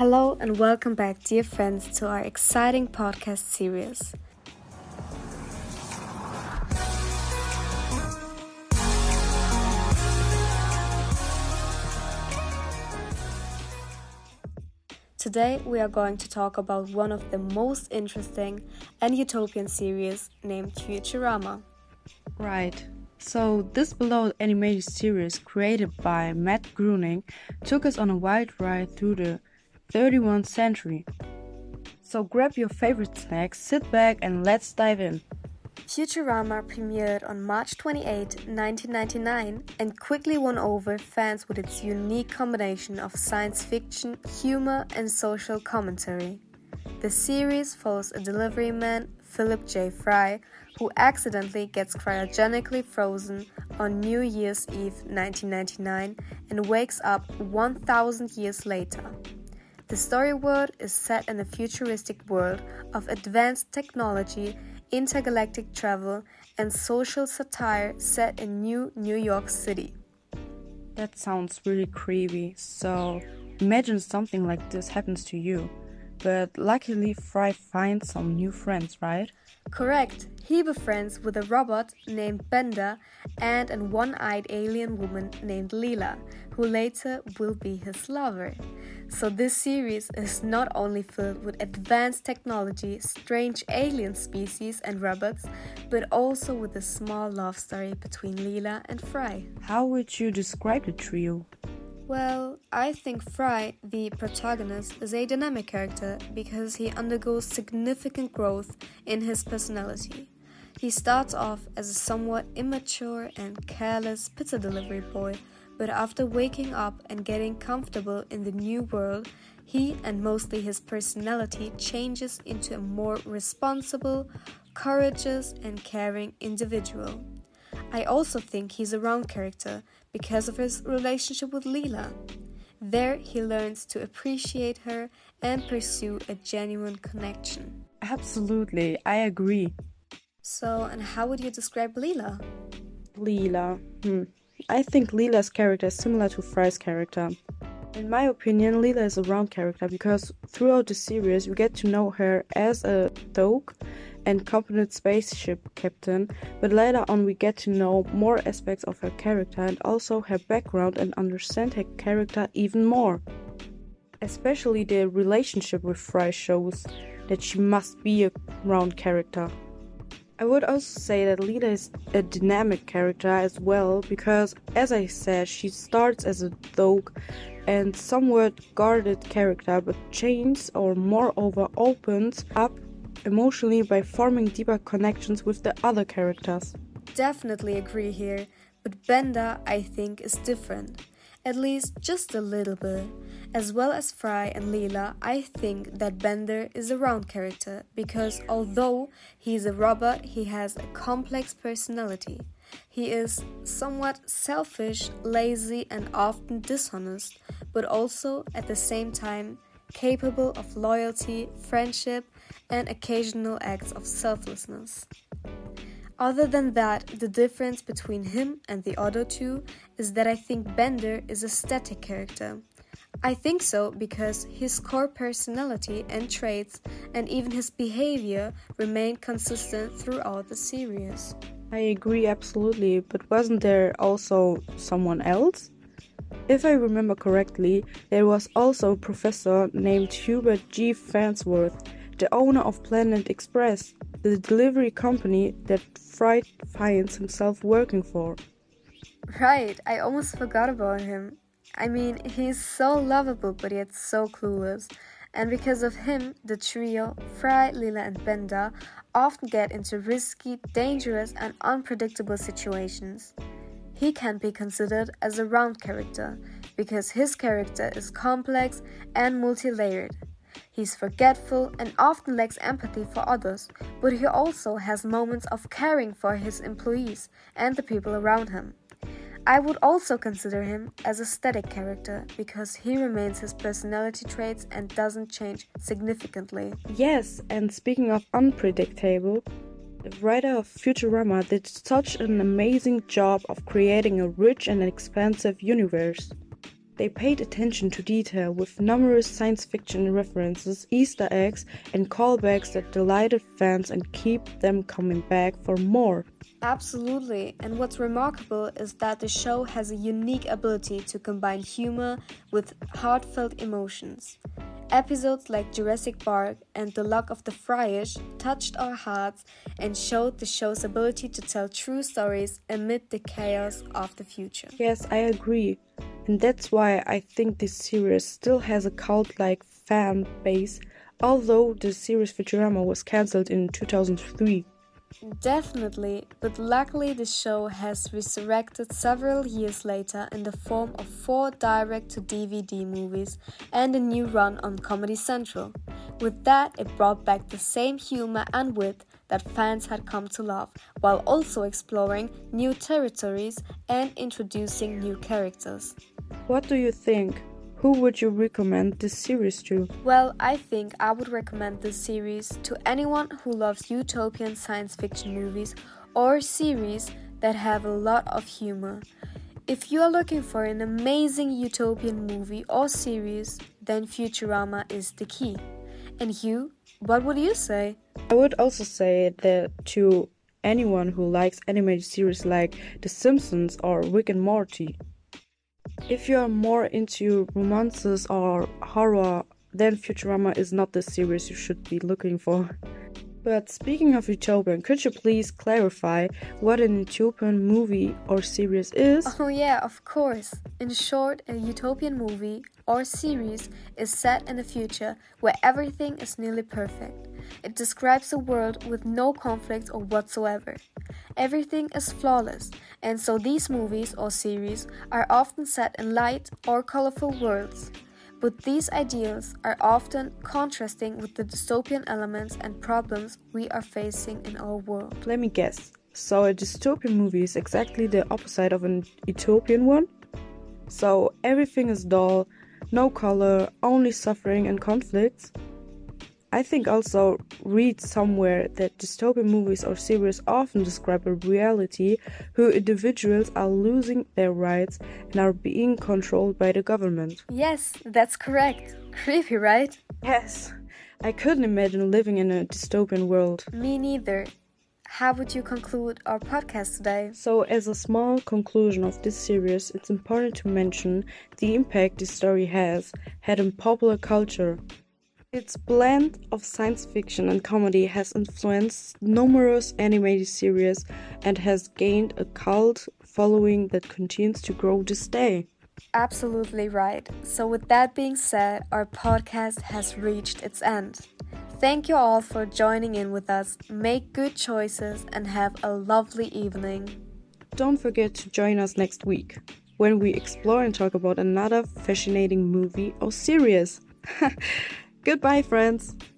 Hello and welcome back, dear friends, to our exciting podcast series. Today we are going to talk about one of the most interesting and utopian series named Futurama. Right. So this beloved animated series created by Matt Groening took us on a wild ride through the 31st century. So grab your favorite snacks, sit back and let's dive in. Futurama premiered on March 28, 1999 and quickly won over fans with its unique combination of science fiction, humor and social commentary. The series follows a delivery man, Philip J. Fry, who accidentally gets cryogenically frozen on New Year's Eve 1999 and wakes up 1,000 years later. The story world is set in a futuristic world of advanced technology, intergalactic travel, and social satire set in New York City. That sounds really creepy, so imagine something like this happens to you. But luckily Fry finds some new friends, right? Correct. He befriends with a robot named Bender and a one-eyed alien woman named Leela, who later will be his lover. So this series is not only filled with advanced technology, strange alien species and robots, but also with a small love story between Leela and Fry. How would you describe the trio? Well, I think Fry, the protagonist, is a dynamic character because he undergoes significant growth in his personality. He starts off as a somewhat immature and careless pizza delivery boy, but after waking up and getting comfortable in the new world, he and mostly his personality changes into a more responsible, courageous and caring individual. I also think he's a round character because of his relationship with Leela. There he learns to appreciate her and pursue a genuine connection. Absolutely, I agree. So, and how would you describe Leela? Leela. I think Leela's character is similar to Fry's character. In my opinion, Leela is a round character because throughout the series we get to know her as a thug and competent spaceship captain, but later on we get to know more aspects of her character and also her background and understand her character even more. Especially the relationship with Fry shows that she must be a round character. I would also say that Leela is a dynamic character as well because, as I said, she starts as a thug and somewhat guarded character but changes or moreover opens up emotionally by forming deeper connections with the other characters. Definitely agree here, but Bender, I think, is different. At least just a little bit. As well as Fry and Leela, I think that Bender is a round character because although he's a robot, he has a complex personality. He is somewhat selfish, lazy and often dishonest, but also at the same time capable of loyalty, friendship and occasional acts of selflessness. Other than that, the difference between him and the other two is that I think Bender is a static character. I think so because his core personality and traits and even his behavior remain consistent throughout the series. I agree absolutely, but wasn't there also someone else? If I remember correctly, there was also a professor named Hubert G. Farnsworth, the owner of Planet Express, the delivery company that Fry finds himself working for. Right, I almost forgot about him. I mean, he's so lovable but yet so clueless. And because of him, the trio, Fry, Leela and Bender, often get into risky, dangerous and unpredictable situations. He can be considered as a round character because his character is complex and multi-layered. He's forgetful and often lacks empathy for others, but he also has moments of caring for his employees and the people around him. I would also consider him as a static character because he remains his personality traits and doesn't change significantly. Yes, and speaking of unpredictable, the writer of Futurama did such an amazing job of creating a rich and expansive universe. They paid attention to detail with numerous science fiction references, Easter eggs, and callbacks that delighted fans and keep them coming back for more. Absolutely, and what's remarkable is that the show has a unique ability to combine humor with heartfelt emotions. Episodes like Jurassic Park and The Luck of the Fryish touched our hearts and showed the show's ability to tell true stories amid the chaos of the future. Yes, I agree. And that's why I think this series still has a cult-like fan base, although the series Futurama was cancelled in 2003. Definitely, but luckily the show has resurrected several years later in the form of 4 direct-to-DVD movies and a new run on Comedy Central. With that, it brought back the same humor and wit that fans had come to love, while also exploring new territories and introducing new characters. What do you think? Who would you recommend this series to? Well, I think I would recommend this series to anyone who loves utopian science fiction movies or series that have a lot of humor. If you are looking for an amazing utopian movie or series, then Futurama is the key. And you, what would you say? I would also say that to anyone who likes animated series like The Simpsons or Rick and Morty. If you are more into romances or horror, then Futurama is not the series you should be looking for. But speaking of utopian, could you please clarify what an utopian movie or series is? Oh yeah, of course. In short, a utopian movie or series is set in a future where everything is nearly perfect. It describes a world with no conflict or whatsoever. Everything is flawless, and so these movies or series are often set in light or colorful worlds. But these ideals are often contrasting with the dystopian elements and problems we are facing in our world. Let me guess. So a dystopian movie is exactly the opposite of an utopian one? So everything is dull, no color, only suffering and conflicts? I think also read somewhere that dystopian movies or series often describe a reality where individuals are losing their rights and are being controlled by the government. Yes, that's correct. Creepy, right? Yes, I couldn't imagine living in a dystopian world. Me neither. How would you conclude our podcast today? So, as a small conclusion of this series, it's important to mention the impact this story has had in popular culture. Its blend of science fiction and comedy has influenced numerous animated series and has gained a cult following that continues to grow this day. Absolutely right. So with that being said, our podcast has reached its end. Thank you all for joining in with us. Make good choices and have a lovely evening. Don't forget to join us next week when we explore and talk about another fascinating movie or series. Goodbye, friends!